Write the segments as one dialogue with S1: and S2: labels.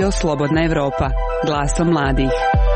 S1: Radio Slobodna Evropa, glasom mladih.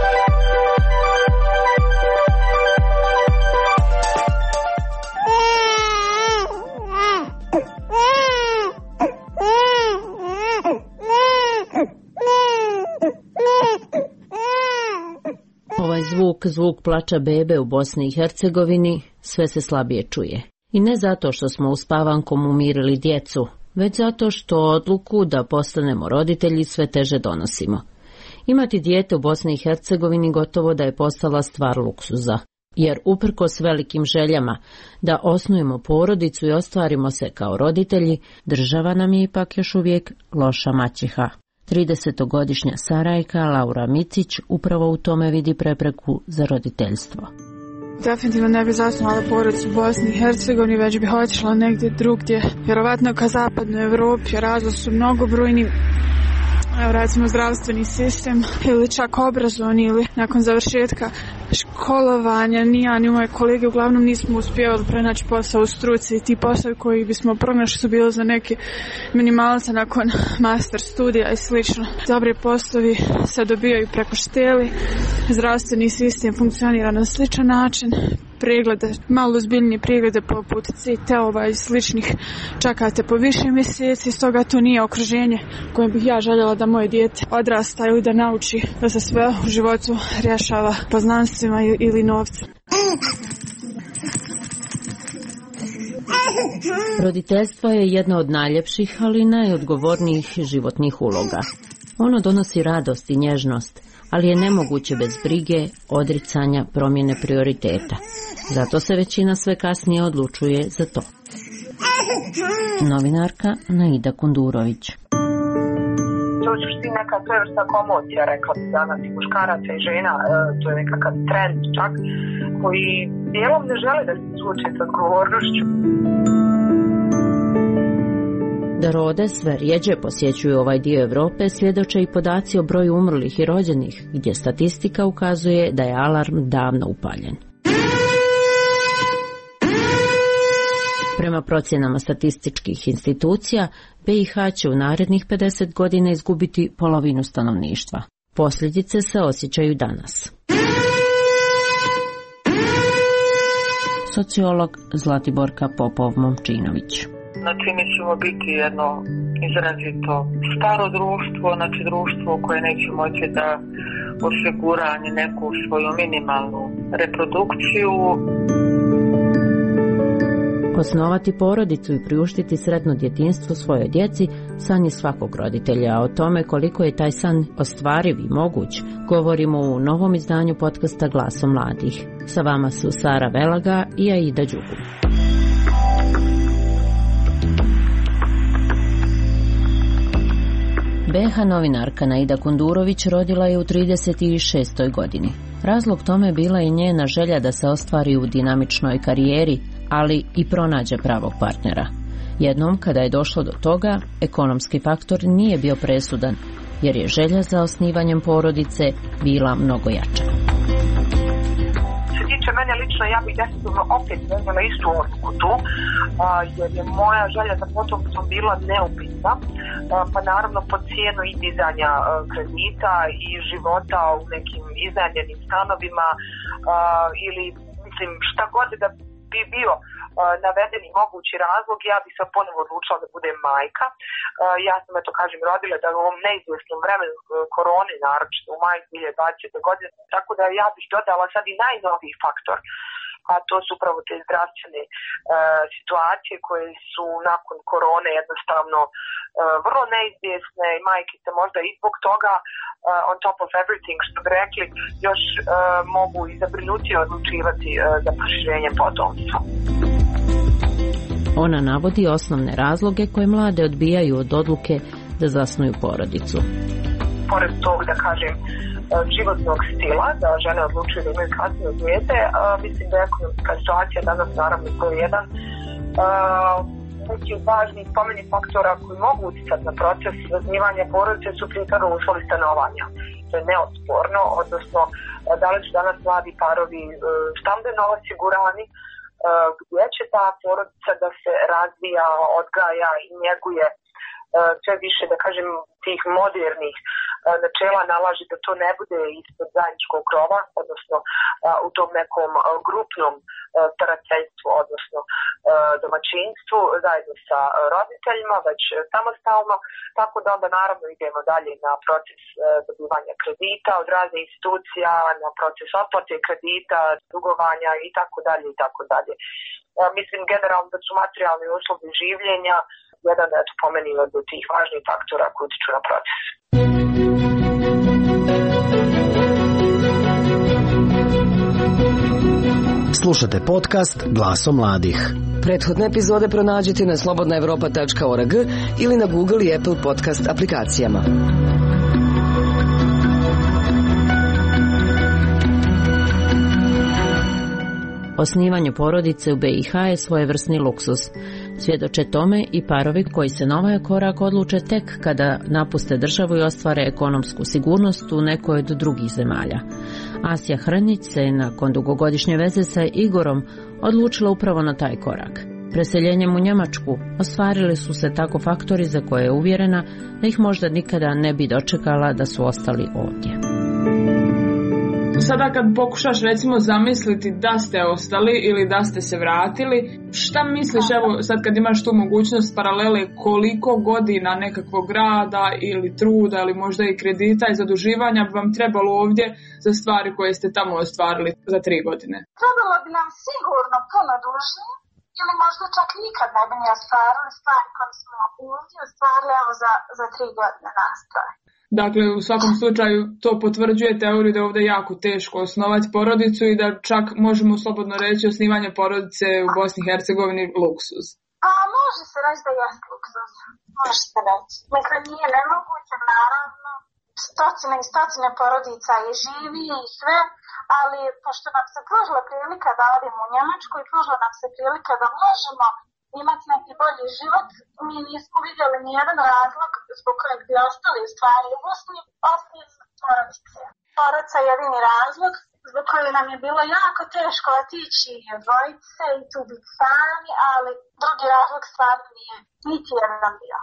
S2: Ovaj zvuk plača bebe u Bosni i Hercegovini sve se slabije čuje. I ne zato što smo uspavankom umirili djecu, već zato što odluku da postanemo roditelji sve teže donosimo. Imati dijete u Bosni i Hercegovini gotovo da je postala stvar luksuza, jer uprkos velikim željama da osnujemo porodicu i ostvarimo se kao roditelji, država nam je ipak još uvijek loša maćeha. 30-godišnja Sarajka Laura Micić upravo u tome vidi prepreku za roditeljstvo.
S3: Definitivno ne bi zasnovala porodicu u Bosni i Hercegovini, već bi otišla negdje drugdje, vjerovatno ka zapadnoj Evropi. Razlozi su mnogobrojni. Evo recimo zdravstveni sistem ili čak obrazovni, ili nakon završetka školovanja ni ja ni moje kolege uglavnom nismo uspjevali pronaći posao u struci. Ti poslovi koji bismo pronašli su bili za neke minimalce nakon master studija i slično. Dobri poslovi se dobijaju preko šteli, zdravstveni sistem funkcionira na sličan način. Preglede, malo ozbiljnije preglede poput CT-ova i sličnih čekate po više mjeseci, stoga to nije okruženje kojem bih ja željela da moje dijete odrasta ili da nauči da se sve u životu rješava poznanstvima ili novcem.
S2: Roditeljstvo je jedna od najljepših, ali i najodgovornijih životnih uloga. Ono donosi radost i nježnost, ali je nemoguće bez brige, odricanja, promjene prioriteta. Zato se većina sve kasnije odlučuje za to. Novinarka Naida Kundurović.
S4: To je u suštini neka svojevrsna komocija, rekla bi danas, i muškaraca i žena, to je nekakav trend čak, koji dijelom ne žele da se suoče s odgovornošću.
S2: Da rode sve rjeđe posjećuju ovaj dio Europe svjedoče i podaci o broju umrlih i rođenih, gdje statistika ukazuje da je alarm davno upaljen. Prema procjenama statističkih institucija, BiH će u narednih 50 godina izgubiti polovinu stanovništva. Posljedice se osjećaju danas. Sociolog Zlatiborka Popov-Momčinović.
S4: Znači, mi ćemo biti jedno izrazito staro društvo, znači društvo koje neće moći da osigura ni neku svoju minimalnu reprodukciju.
S2: Osnovati porodicu i priuštiti sretno djetinjstvo svojoj djeci san je svakog roditelja, a o tome koliko je taj san ostvariv i moguć govorimo u novom izdanju podcasta Glasom mladih. Sa vama su Sara Velaga i Aida Đugum. BiH novinarka Naida Kundurović rodila je u 36. godini. Razlog tome bila je njena želja da se ostvari u dinamičnoj karijeri, ali i pronađe pravog partnera. Jednom, kada je došlo do toga, ekonomski faktor nije bio presudan, jer je želja za osnivanjem porodice bila mnogo jača.
S4: Što se tiče mene lično, ja bih definitivno opet donijela istu odluku tu, jer je moja želja za potomstvom bila neupitna, pa naravno po cijenu i dizanja kredita i života u nekim iznajmljenim stanovima ili mislim šta god da bi bio navedeni mogući razlog, ja bih se ponovo odlučila da budem majka. Ja sam, eto kažem, rodila da u ovom neizvjesnom vremenu korone, naročito u maju 2020. godine, tako da ja bih dodala sad i najnoviji faktor, a to su upravo te zdravstvene situacije koje su nakon korone jednostavno vrlo neizvjesne i majke se možda i zbog toga on top of everything, što bi rekli, još mogu i zabrinutije odlučivati za proširenje potomstva.
S2: Ona navodi osnovne razloge koje mlade odbijaju od odluke da zasnuju porodicu.
S4: Pored tog, da kažem, životnog stila, da žene odlučuju da imaju kasnije dijete, mislim da je ekonomska situacija danas naravno to je jedan neki važni spomeni faktora koji mogu utjecati na proces zasnivanja porodice su primarno uslovi stanovanja. To je neosporno, odnosno da li su danas mladi parovi stambeno osigurani, gdje će ta porodica da se razvija, odgaja i njeguje sve više, da kažem, tih modernih načela nalaže da to ne bude ispod zajedničkog krova, odnosno u tom nekom grupnom starateljstvu, odnosno domaćinstvu zajedno sa roditeljima, već samostalno, tako da onda naravno idemo dalje na proces dobivanja kredita od raznih institucija, na proces otplate kredita, dugovanja i tako dalje i tako dalje. Mislim generalno da su materijalni uslovi življenja jedan po meni od tih važnih faktora koji utiču na proces.
S5: Slušate podcast Glasom mladih.
S6: Prethodne epizode pronađite na slobodnaevropa.org ili na Google i Apple podcast aplikacijama.
S2: Osnivanje porodice u BiH je svojevrsni luksuz. Svjedoče tome i parovi koji se na ovaj korak odluče tek kada napuste državu i ostvare ekonomsku sigurnost u nekoj od drugih zemalja. Asja Hrnić se nakon dugogodišnje veze sa Igorom odlučila upravo na taj korak. Preseljenjem u Njemačku ostvarili su se tako faktori za koje je uvjerena da ih možda nikada ne bi dočekala da su ostali ovdje.
S7: Sada kad pokušaš recimo zamisliti da ste ostali ili da ste se vratili, šta misliš, evo sad kad imaš tu mogućnost paralele, koliko godina nekakvog rada ili truda ili možda i kredita i zaduživanja bi vam trebalo ovdje za stvari koje ste tamo ostvarili za 3 godine?
S8: Trebalo bi nam sigurno puno duže ili možda čak nikad ne bi ni ostvarili stvari koje smo ovdje ostvarili za 3 godine nastaje.
S7: Dakle, u svakom slučaju to potvrđuje teoriju da je ovdje jako teško osnovati porodicu i da čak možemo slobodno reći osnivanje porodice u Bosni i Hercegovini luksuz.
S8: A može se reći da je luksuz. Može se reći. Dakle, nije nemoguće, naravno. Stotine i stotine porodica je živi i sve, ali pošto nam se pružila prilika da odemo u Njemačku i pružila nam se prilika da možemo imati neki bolji život, mi nismo vidjeli nijedan razlog zbog kojeg bi ostali u stvari u Bosni, osim porodice. Porodica je jedini razlog zbog kojeg nam je bilo jako teško otići i odvojiti se i tu biti sami, ali drugi razlog stvarno nije niti jedan bio.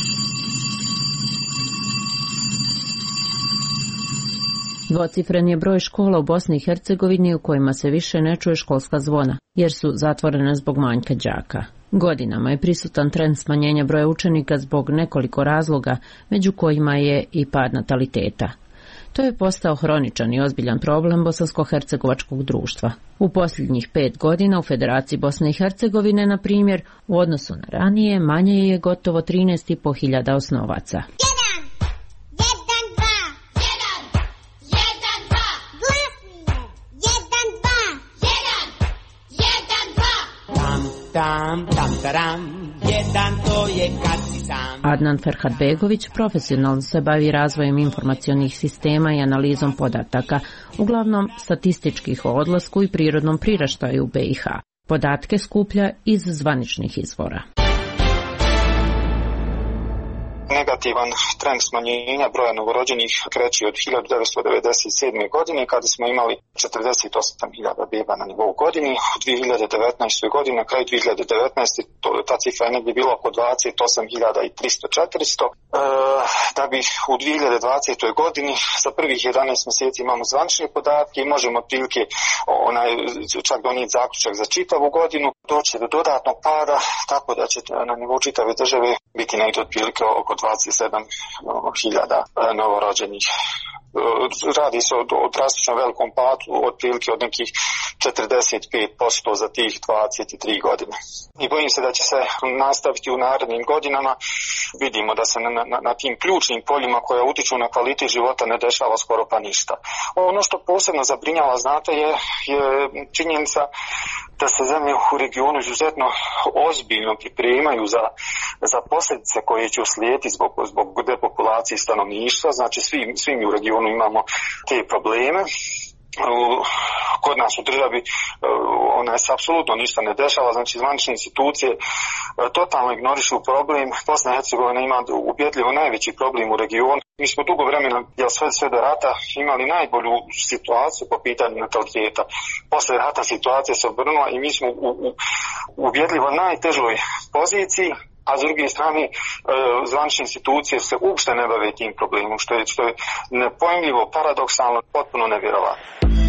S2: Dvocifren je broj škola u Bosni i Hercegovini u kojima se više ne čuje školska zvona, jer su zatvorene zbog manjka đaka. Godinama je prisutan trend smanjenja broja učenika zbog nekoliko razloga, među kojima je i pad nataliteta. To je postao hroničan i ozbiljan problem bosansko-hercegovačkog društva. U posljednjih 5 godina u Federaciji Bosne i Hercegovine, na primjer, u odnosu na ranije, manje je gotovo 13.500 osnovaca. Adnan Ferhatbegović profesionalno se bavi razvojem informacionih sistema i analizom podataka, uglavnom statističkih o odlasku i prirodnom priraštaju u BiH. Podatke skuplja iz zvaničnih izvora.
S9: Negativan trend smanjenja broja novorođenih kreće od 1997. godine kada smo imali 48.000 beba na nivou godini. U 2019. godini, na kraju 2019. ta cifra je negdje bila oko 28.300-400. Da bi u 2020. godini za prvih 11 mjeseci imamo zvanične podatke i možemo otprilike čak donijeti zaključak za čitavu godinu. Doći do dodatnog pada, tako da će na nivou čitave države biti negdje otprilike oko 27.000 novorođenih. Radi se o drastično velikom padu, otprilike od nekih 45% za tih 23 godine. I bojim se da će se nastaviti u narednim godinama. Vidimo da se na tim ključnim poljima koja utiču na kvalitet života ne dešava skoro pa ništa. Ono što posebno zabrinjava, znate, je činjenica da se zemlje u regionu izuzetno ozbiljno pripremaju za posljedice koje će uslijediti zbog depopulacije stanovništva. Znači svi mi u regionu imamo te probleme. Kod nas u državi se apsolutno ništa ne dešava, znači zvanične institucije totalno ignorišu problem. Bosna i Hercegovina ima ubjedljivo najveći problem u regionu. Mi smo dugo vremena, sve do rata, imali najbolju situaciju po pitanju nataliteta. Posle rata situacija se obrnula i mi smo u ubjedljivo najtežoj poziciji. a s druge strane zvanične institucije se uopšte ne bave tim problemom, što je nepojmljivo, paradoksalno, potpuno nevjerovatno.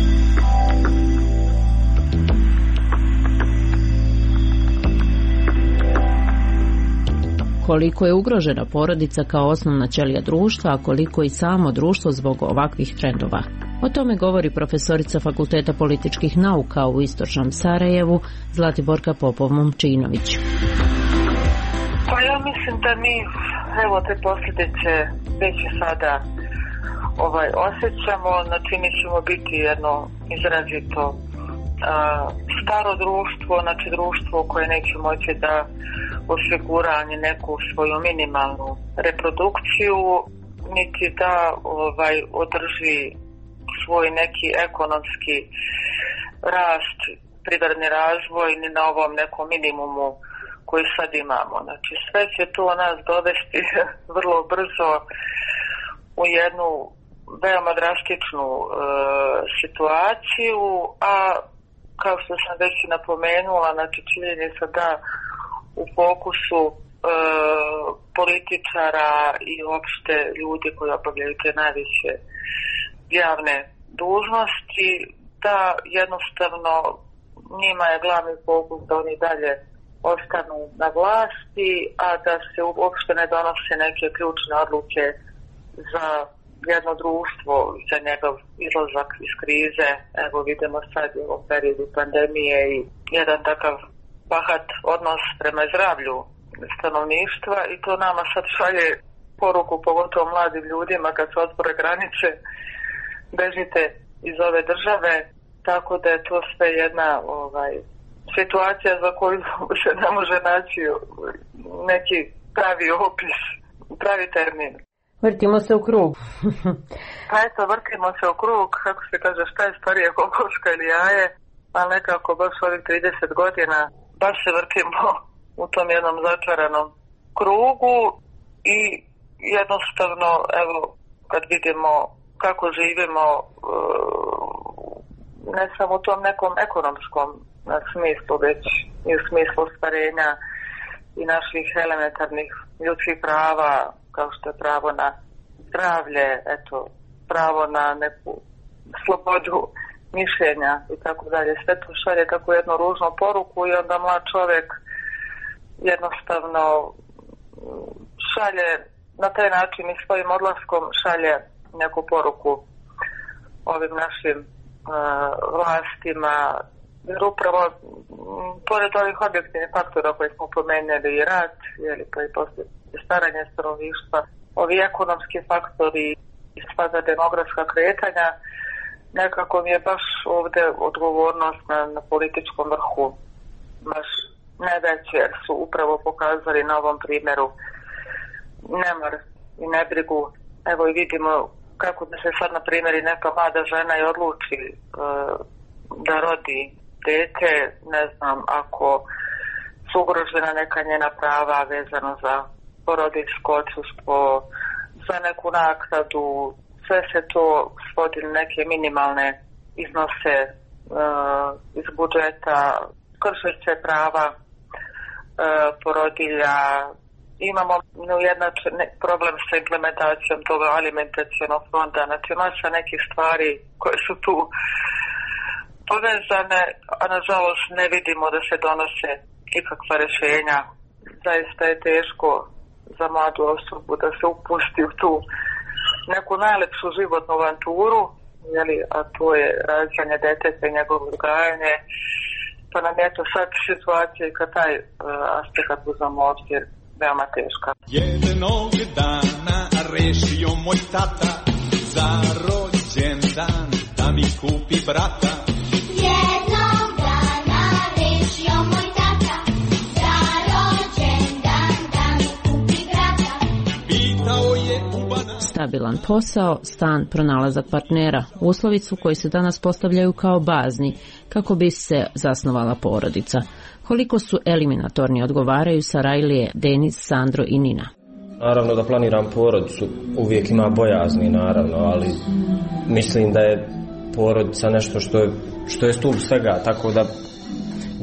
S2: Koliko je ugrožena porodica kao osnovna ćelija društva, a koliko i samo društvo zbog ovakvih trendova. O tome govori profesorica Fakulteta političkih nauka u Istočnom Sarajevu, Zlatiborka Popov-Momčinović.
S4: Pa ja mislim da mi te posljedice već sada osjećamo, znači mi ćemo biti jedno izrazito staro društvo, znači društvo koje neće moći da osigura ni neku svoju minimalnu reprodukciju, niti da održi svoj neki ekonomski rast, privredni razvoj, ni na ovom nekom minimumu koji sad imamo. Znači sve će to nas dovesti vrlo brzo u jednu veoma drastičnu situaciju, a kao što sam već napomenula, znači činjenica da u fokusu političara i uopšte ljudi koji obavljaju te najviše javne dužnosti, da jednostavno njima je glavni fokus da oni dalje ostanu na vlasti, a da se uopšte ne donose neke ključne odluke za jedno društvo, za njegov izlazak iz krize. Evo vidimo sad u ovom periodu pandemije i jedan takav bahat odnos prema zdravlju stanovništva, i to nama sad šalje poruku, pogotovo mladim ljudima, kad se otvore granice, bežite iz ove države, tako da je to sve jedna situacija za koju se ne može naći neki pravi opis, pravi termin.
S2: Vrtimo se u krug.
S4: Pa eto, vrtimo se u krug, kako se kaže, šta je starije, kokoška ili jaje, ali nekako baš ovih 30 godina baš se vrtimo u tom jednom začaranom krugu i jednostavno, evo, kad vidimo kako živimo, ne samo u tom nekom ekonomskom smislu, već i u smislu ostvarenja i naših elementarnih ljudskih prava, kao što je pravo na zdravlje, eto, pravo na neku slobodu mišljenja i tako dalje. Sve to šalje tako jednu ružnu poruku i onda mlad čovjek jednostavno šalje na taj način i svojim odlaskom šalje neku poruku ovim našim vlastima, jer upravo pored ovih objektivnih faktora koje smo pomenuli, i rat, pa i poslije staranje stanovništva, ovi ekonomski faktori i sva demografska kretanja, nekako mi je baš ovdje odgovornost na političkom vrhu baš najveće, jer su upravo pokazali na ovom primjeru nemar i nebrigu. Evo i vidimo kako da se sad, na primjer, i neka mlada žena i odluči da rodi dete, ne znam, ako su ugrožena neka njena prava vezano za porodiljsko odsustvo, za neku naknadu, sve se to svodi na neke minimalne iznose iz budžeta, kršeće prava porodilja. Imamo neujednačen problem sa implementacijom toga alimentacionog fonda, znači masa nekih stvari koje su tu povezane, a nažalost ne vidimo da se donose ikakva rješenja. Zaista je teško za mladu osobu da se upusti u tu neku najlepšu životnu avanturu, a to je rađanje deteta i njegovo odgajanje, pa nam je to sad situacija i kad taj aspekt uzamo obzir veoma teška.
S10: Jednog dana rešio moj tata za rođendan da mi kupi brata.
S11: Jednog dana rešio moj tata za rođendan da mi kupi brata.
S10: Pitao je ubana.
S2: Stabilan posao, stan, pronalazak partnera, uslovi su koji se danas postavljaju kao bazni kako bi se zasnovala porodica. Koliko su eliminatorni odgovaraju Sarajlije, Denis, Sandro i Nina.
S12: Naravno da planiram porodicu, uvijek ima bojazni naravno, ali mislim da je porodica nešto što je stup svega, tako da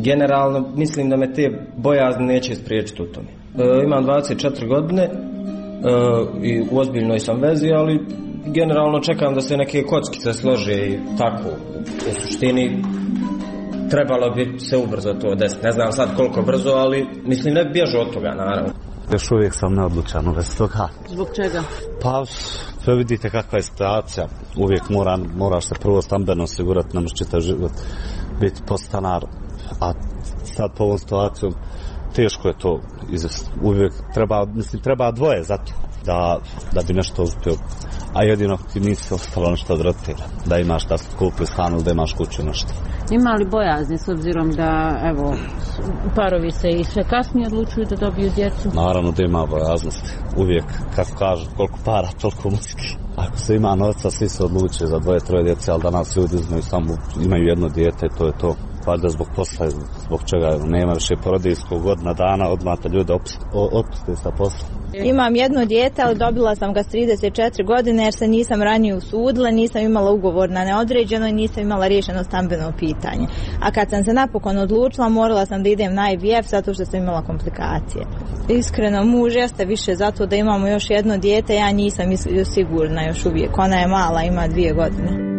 S12: generalno mislim da me te bojazni neće spriječiti u tome. Imam 24 godine i u ozbiljnoj sam vezi, ali generalno čekam da se neke kockice slože i tako. U suštini trebalo bi se ubrzo to desiti. Ne znam sad koliko brzo, ali mislim ne bježu od toga, naravno.
S13: Još uvijek sam neodlučan u vezi toga.
S2: Zbog čega?
S13: Pa, sve vidite kakva je situacija. Uvijek moraš se prvo stambeno osigurati, ne možeš čitav život biti podstanar. A sad po ovom situacijom teško je to izvesti. Uvijek treba dvoje za to da bi nešto uspio. A jedino ti nisi ostalo nešto od roditelja. Da imaš da kupi stan ili da imaš kuću nešto.
S2: Ima li bojazni s obzirom da, evo, parovi se i sve kasnije odlučuju da dobiju djecu?
S13: Naravno da ima bojaznosti. Uvijek, kako kažu, koliko para, toliko muzike. Ako se ima novca, svi se odluče za 2-3 djece, ali danas ljudi imaju jedno dijete, to je to. Valjda zbog posla, zbog čega nema više porodiljskog godina dana, odmah te ljude otpuste sa posla.
S14: Imam jedno dijete, ali dobila sam ga s 34 godine jer se nisam ranije usudila, nisam imala ugovor na neodređeno i nisam imala riješeno stambeno pitanje. A kad sam se napokon odlučila, morala sam da idem na IVF zato što sam imala komplikacije. Iskreno, muž jeste više zato da imamo još jedno dijete, ja nisam sigurna još uvijek. Ona je mala, ima 2 godine.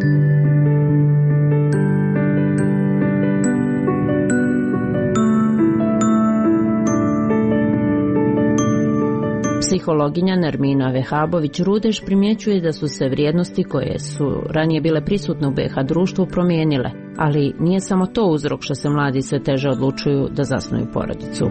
S2: Psihologinja Nermina Vehabović-Rudeš primjećuje da su se vrijednosti koje su ranije bile prisutne u BiH društvu promijenile, ali nije samo to uzrok što se mladi sve teže odlučuju da zasnuju porodicu.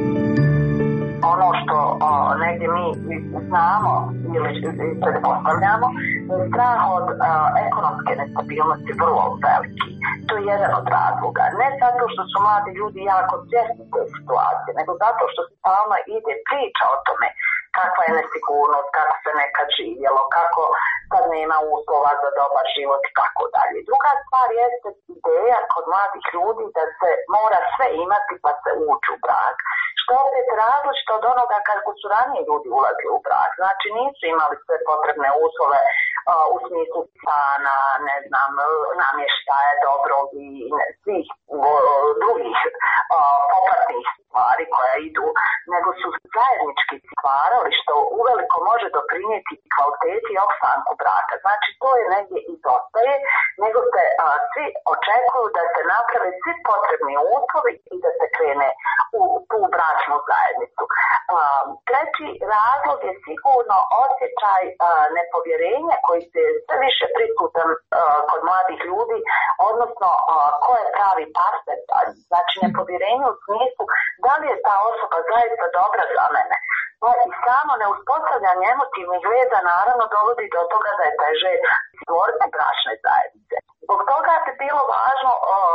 S4: Ono što negdje mi znamo ili pretpostavljamo, strah od ekonomske nestabilnosti vrlo veliki. To je jedan od razloga. Ne zato što su mladi ljudi jako svjesni te situacije, nego zato što se stalno ide priča o tome kakva je nesigurnost, kako se nekad živjelo, kako sad nema uslova za dobar život i tako dalje. Druga stvar jeste ideja kod mladih ljudi da se mora sve imati pa se ući u brak. Što opet različito od onoga kako su ranije ljudi ulazili u brak. Znači nisu imali sve potrebne uslove u smislu stana, ne znam, namještaja dobrog i svih drugih popratnih stvari koja idu, nego su zajednički stvarali što uveliko može doprinijeti kvaliteti i opstanku braka. Znači to je negdje izostaje, nego se svi očekuju da se naprave svi potrebni uslovi i da se krene u tu bračnu zajednicu. Treći razlog je sigurno osjećaj nepovjerenja koji se sve više prisutan kod mladih ljudi, odnosno ko je pravi partner. Znači nepovjerenje u smislu da li je ta osoba zaista dobra za mene. Pa i samo neuspostavljanje emotivnih veza naravno dovodi do toga da je teže stvoriti bračne zajednice. Zbog toga bi bilo važno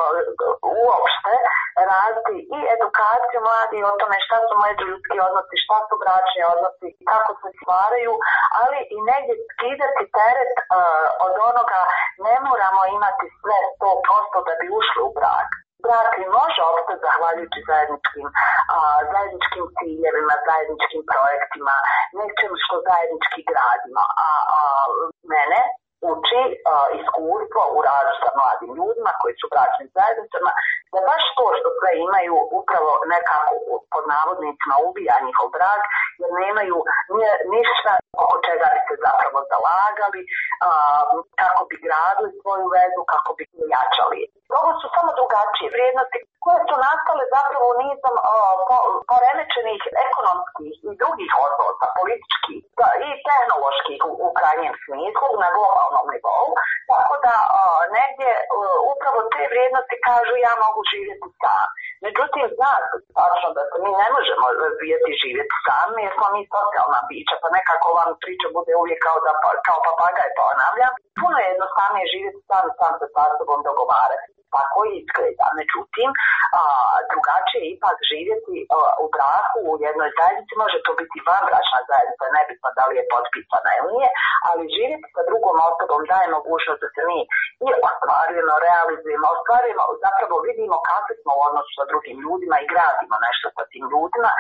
S4: uopšte raditi i edukaciju mladih o tome šta su međuljudski odnosi, šta su bračni odnosi, kako se stvaraju, ali i negdje skidati teret od onoga ne moramo imati sve 100% da bi ušli u brak. Brak može opstati zahvaljujući zajedničkim ciljevima, zajedničkim projektima, nečem što zajednički gradimo. Mene uči iskustvo u radu sa mladim ljudima koji su bračnim zajednicama, da baš to što sve imaju upravo nekako pod navodnicima ubija njihov brak, jer nemaju ništa oko čega bi se zapravo zalagali, kako bi gradili svoju vezu, kako bi jačali. Ovo su samo drugačije vrijednosti koje su nastale zapravo nizom poremećenih ekonomskih i drugih odnosa, političkih i tehnoloških u krajnjem smislu na globalnom nivou, tako da negdje upravo te vrijednosti kažu ja mogu živjeti sam. Međutim, zna se tačno da se mi ne možemo razvijeti živjeti sami jer smo mi socijalna bića, pa nekako vam priča bude uvijek kao papagaj ponavljam. Puno je jednostavnije živjeti sam se sa sobom dogovarati. Tako izgleda. Međutim, drugačije je ipak živjeti u braku, u jednoj zajednici, može to biti vanbračna zajednica, nebitno da li je potpisana ili nije, ali živjeti sa drugom osobom daje mogućnost da se mi i ostvarujemo, realizujemo, zapravo vidimo kakvi smo u odnosu sa drugim ljudima i gradimo nešto sa tim ljudima, jer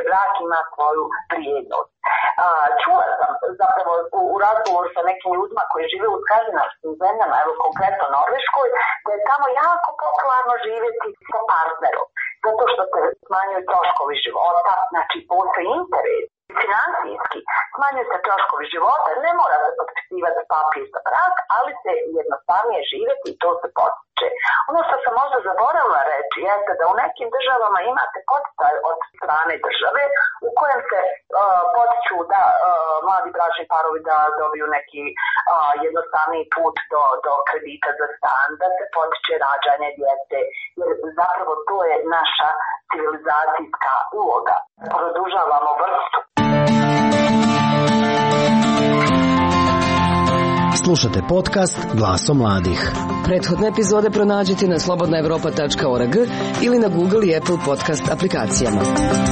S15: brak ima svoju vrijednost. Čula sam zapravo u razgovoru sa nekim ljudima koji žive u skandinavskim zemljama, evo konkretno Norveškoj, da je tamo jako popularno živjeti sa partnerom, zato što se smanjuju troškovi života, znači postoji interes. Financijski smanjuju se troškovi života, ne mora se potpisivati papir za brak, ali se jednostavnije živjeti i to se potiče. Ono što sam možda zaboravila reći jeste da u nekim državama imate poticaj od strane države u kojem se potiču da mladi bračni parovi da dobiju neki jednostavniji put do kredita za stan, da se potiče rađanje djece, jer zapravo to je naša civilizacijska uloga. Produžavamo vrstu.
S5: Slušate podcast Glasom mladih.
S6: Prethodne epizode pronađite na slobodnaevropa.org ili na Google i Apple podcast aplikacijama.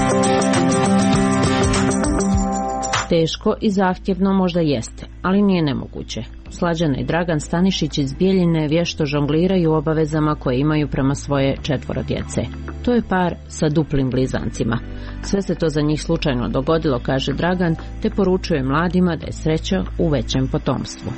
S2: Teško i zahtjevno možda jeste, ali nije nemoguće. Slađana i Dragan Stanišić iz Bijeljine vješto žongliraju obavezama koje imaju prema svoje 4 djece. To je par sa duplim blizancima. Sve se to za njih slučajno dogodilo, kaže Dragan, te poručuje mladima da je sreća u većem potomstvu.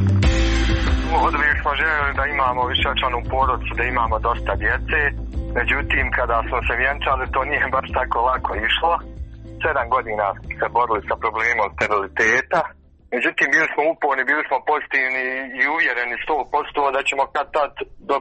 S16: Od uvijek smo željeli da imamo višečlanu porodicu, da imamo dosta djece. Međutim, kada smo se vjenčali, to nije baš tako lako išlo. 7 godina se borili sa problemom steriliteta. Međutim, bili smo uporni, bili smo pozitivni i uvjereni 100% da ćemo kad tad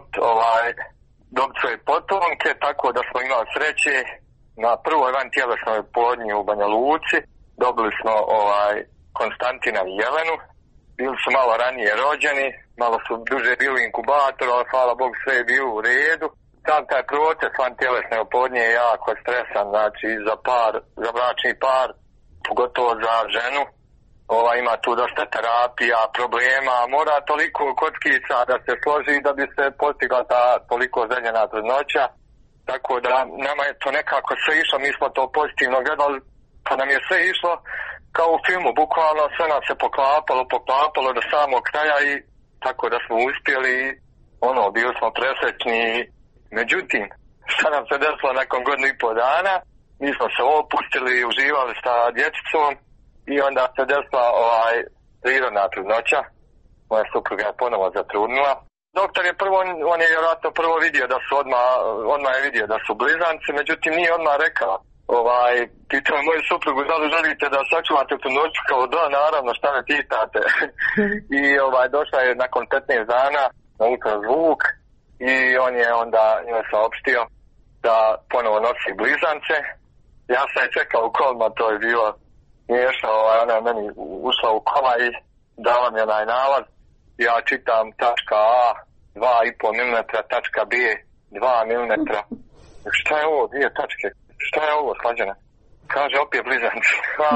S16: dobiti svoje potomke, tako da smo imali sreće. Na prvoj vantjelesnoj oplodnji u Banja Luci dobili smo Konstantina i Jelenu. Bili su malo ranije rođeni, malo su duže bili u inkubatoru, ali hvala Bogu sve je bilo u redu. Sam taj proces vantjelesne oplodnje je jako stresan, znači za bračni par, pogotovo za ženu. Ima tu dosta terapija, problema, mora toliko kockica da se složi da bi se postigla ta toliko željena trudnoća. Tako da nama je to nekako sve išlo, mi smo to pozitivno gledali, pa nam je sve išlo kao u filmu, bukvalno sve nam se poklapalo do samog kraja i tako da smo uspjeli, bili smo presrećni. Međutim, šta nam se desilo nakon 1,5 dana, mi smo se opustili, uživali sa dječicom i onda se desila prirodna trudnoća. Moja supruga je ponovo zatrudnila. Doktor je on je vjerojatno prvo vidio da su odmah je vidio da su blizanci, međutim nije odmah rekao. Pitao moju suprugu da li želite da sačuvate trudnoću, kao da, naravno, šta me pitate. I došla je nakon 15 dana na ultrazvuk i on je onda njoj saopštio da ponovo nosi blizance. Ja sam je čekao u kolima, to je bilo smiješno, ona je meni ušla u kola i dala mi onaj nalaz. Ja čitam tačka A 2,5 mm, tačka B 2 mm. Šta je ovo, 2 tačke? Šta je ovo, Slađana? Kaže, opet blizanci.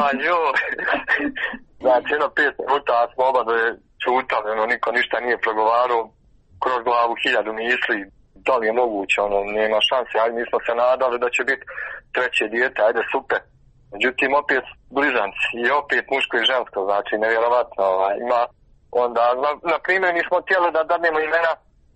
S16: Znači, 5 minuta smo oba čutali, niko ništa nije progovarao, kroz glavu 1000 misli, da li je moguće, nema šanse, ajde, mi smo se nadali da će biti 3. dijete, ajde, super. Međutim, opet blizanci i opet muško i žensko, znači, nevjerovatno, ima onda, na primjer, mi smo htjeli da dadnemo imena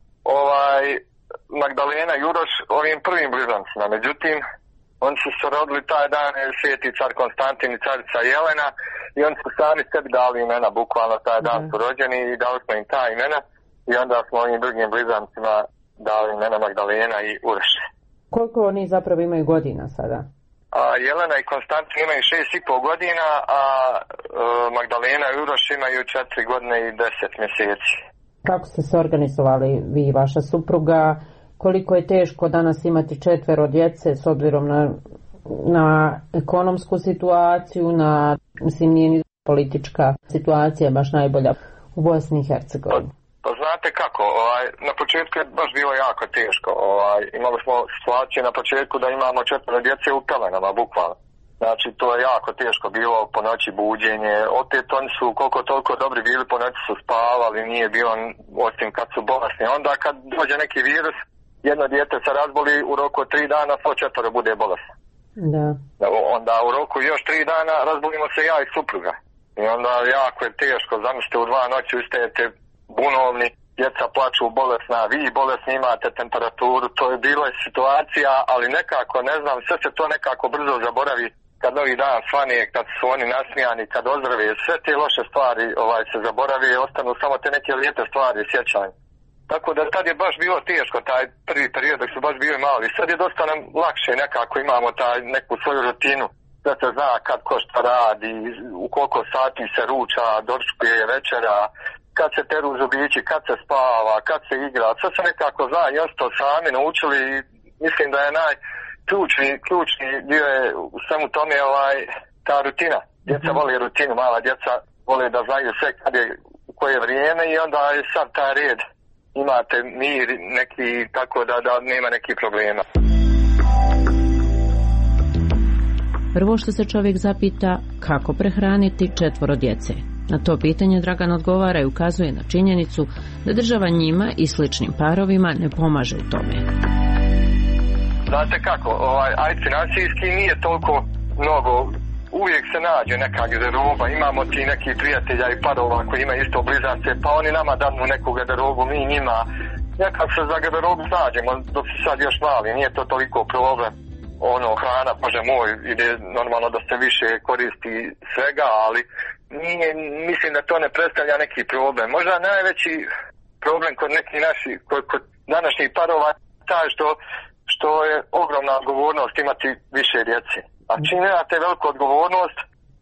S16: Magdalena i Uroš ovim prvim blizancima, međutim, oni su se rodili taj dan, sveti car Konstantin i carica Jelena, i oni su sami sebi dali imena, bukvalno taj dan su rođeni i dali smo im ta imena i onda smo ovim drugim blizancima dali imena Magdalena i Uroš.
S2: Koliko oni zapravo imaju godina sada?
S16: Jelena i Konstantin imaju 6,5 godina, a Magdalena i Uroš imaju 4 godine i 10 mjeseci.
S2: Kako ste se organizovali vi i vaša supruga? Koliko je teško danas imati 4 djece s obzirom na ekonomsku situaciju, nije ni politička situacija baš najbolja u Bosni i Hercegovini?
S16: Pa znate kako, na početku je baš bilo jako teško. Imali smo situaciju na početku da imamo 4 djece u pelenama, bukvalno. Znači, to je jako teško bilo po noći buđenje. Opet oni su koliko toliko dobri bili, po noći su spavali, nije bilo osim kad su bolesni. Onda kad dođe neki virus, jedno dijete se razboli, u roku od 3 dana svo 4 bude bolesno.
S2: Da.
S16: Onda u roku još 3 dana razbolimo se ja i supruga. I onda jako je teško, zamislite u 2 noći ustajete bunovni, djeca plaču bolesna, vi bolesni imate temperaturu, to je bila situacija, ali nekako, ne znam, sve se to nekako brzo zaboravi kad novi dan svane, kad su oni nasmijani, kad ozdrave, sve te loše stvari se zaborave, ostanu samo te neke lijepe stvari sjećanja. Tako da tad je baš bilo teško taj prvi period dok su baš bili mali. Sad je dosta nam lakše nekako, imamo neku svoju rutinu, da se zna kad ko šta radi, u koliko sati se ruča, doručkuje, večera, kad se teru zubići, kad se spava, kad se igra, sve se nekako zna i oni to sami naučili i mislim da je ključni dio je u svemu tome ta rutina. Djeca vole rutinu, mala djeca vole da znaju sve kad je u koje vrijeme i onda je sad taj red. Imate mir neki, tako da nema nekih problema.
S2: Prvo što se čovjek zapita, kako prehraniti 4 djece. Na to pitanje Dragan odgovara i ukazuje na činjenicu da država njima i sličnim parovima ne pomaže u tome.
S16: Znate kako, financijski nije toliko mnogo, uvijek se nađe neka garderoba, imamo ti neki prijatelja i parova koji imaju isto blizance, pa oni nama danu neku garderobu, mi njima, nekako se za garderobu nađemo, dok su sad još mali, nije to toliko problem. Hrana, bože moj, ide normalno da se više koristi svega, ali mislim da to ne predstavlja neki problem. Možda najveći problem kod nekih naših, kod današnjih parova, taj što je ogromna odgovornost imati više djece. A čim imate veliku odgovornost,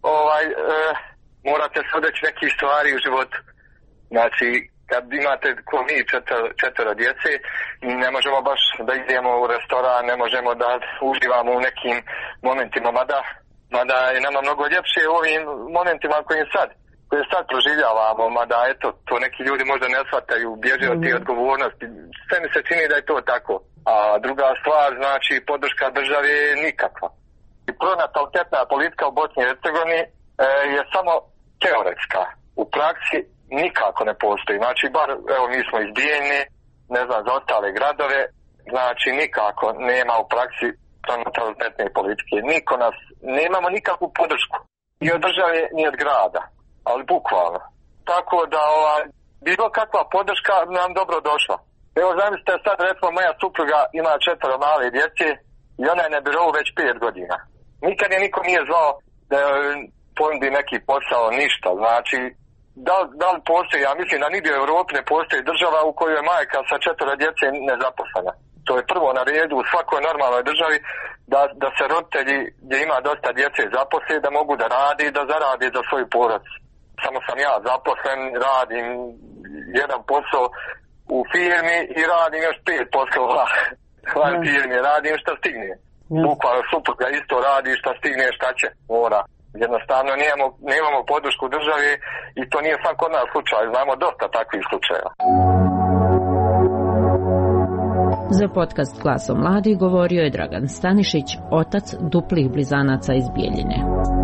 S16: morate se odreći nekih stvari u životu. Znači, kad imate ko mi 4 djece, ne možemo baš da idemo u restoran, ne možemo da uživamo u nekim momentima, mada je nama mnogo ljepše u ovim momentima koje sad proživljavamo, mada eto, to neki ljudi možda ne shvataju, bježe od te odgovornosti. Sve mi se čini da je to tako. A druga stvar, znači, podrška države je nikakva. I pronatalitetna politika u Bosni i Hercegovini je samo teoretska. U praksi nikako ne postoji. Znači, mi smo izbijeni, ne znam, za ostale gradove, znači nikako nema u praksi pronatalitetne politike. Nemamo nikakvu podršku. Ni od države, ni od grada. Ali bukvalno. Tako da bilo kakva podrška nam dobro došla. Evo, zamislite sad, recimo, moja supruga ima 4 male djece i ona je na birovu već 5 godina. Nikad je niko nije zvao da ponudi neki posao, ništa. Znači, da li postoji, ja mislim da nigdje u Europi ne postoji država u kojoj je majka sa 4 djece nezaposlena. To je prvo na redu u svakoj normalnoj državi da se roditelji gdje ima dosta djece zaposle, da mogu da radi i da zaradi za svoju porodicu. Samo sam ja zaposlen, radim jedan posao u firmi i radim još 5 poslova van firmi, radim šta stigne. Bukvalno supruga isto radi šta stigne, šta će, mora. Jednostavno nemamo podršku države i to nije sam kod nas slučaj, znamo dosta takvih slučajeva.
S2: Za podcast Glasom mladih govorio je Dragan Stanišić, otac duplih blizanaca iz Bijeljine.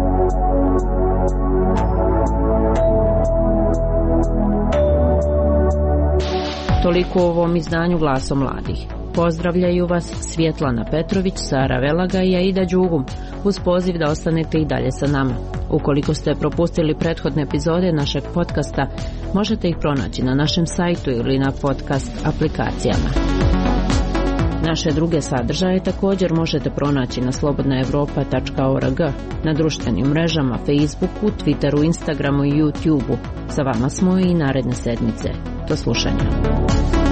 S2: Toliko u ovom izdanju Glasom mladih. Pozdravljaju vas Svjetlana Petrović, Sara Velaga i Aida Đugum, uz poziv da ostanete i dalje sa nama. Ukoliko ste propustili prethodne epizode našeg podcasta, možete ih pronaći na našem sajtu ili na podcast aplikacijama. Naše druge sadržaje također možete pronaći na slobodnaevropa.org, na društvenim mrežama Facebooku, Twitteru, Instagramu i YouTubeu. Sa vama smo i naredne sedmice. Do slušanja.